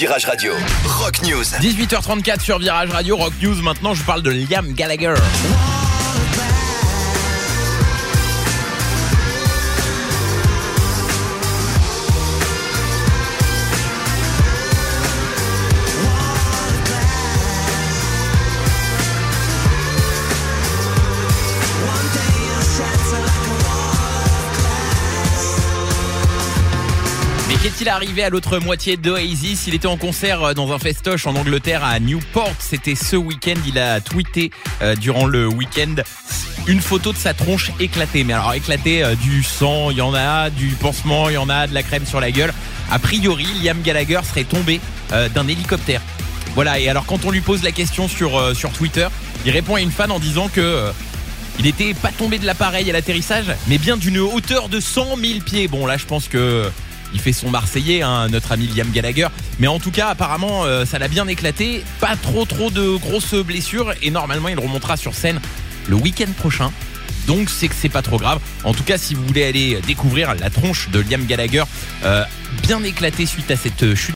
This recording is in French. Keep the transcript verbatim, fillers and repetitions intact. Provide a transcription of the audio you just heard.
Virage Radio. Rock News. dix-huit heures trente-quatre sur Virage Radio, Rock News. Maintenant, je parle de Liam Gallagher. Qu'est-il arrivé à l'autre moitié d'Oasis? Il était en concert dans un festoche en Angleterre à Newport. C'était ce week-end. Il a tweeté euh, durant le week-end une photo de sa tronche éclatée. Mais alors éclatée, euh, du sang, il y en a, du pansement, il y en a, de la crème sur la gueule. A priori, Liam Gallagher serait tombé euh, d'un hélicoptère. Voilà. Et alors quand on lui pose la question sur euh, sur Twitter, il répond à une fan en disant que euh, il était pas tombé de l'appareil à l'atterrissage, mais bien d'une hauteur de cent mille pieds. Bon là, je pense que il fait son Marseillais, hein, notre ami Liam Gallagher. Mais en tout cas, apparemment, euh, ça l'a bien éclaté. Pas trop trop de grosses blessures. Et normalement, il remontera sur scène le week-end prochain. Donc, c'est que c'est pas trop grave. En tout cas, si vous voulez aller découvrir la tronche de Liam Gallagher, euh, bien éclatée suite à cette chute.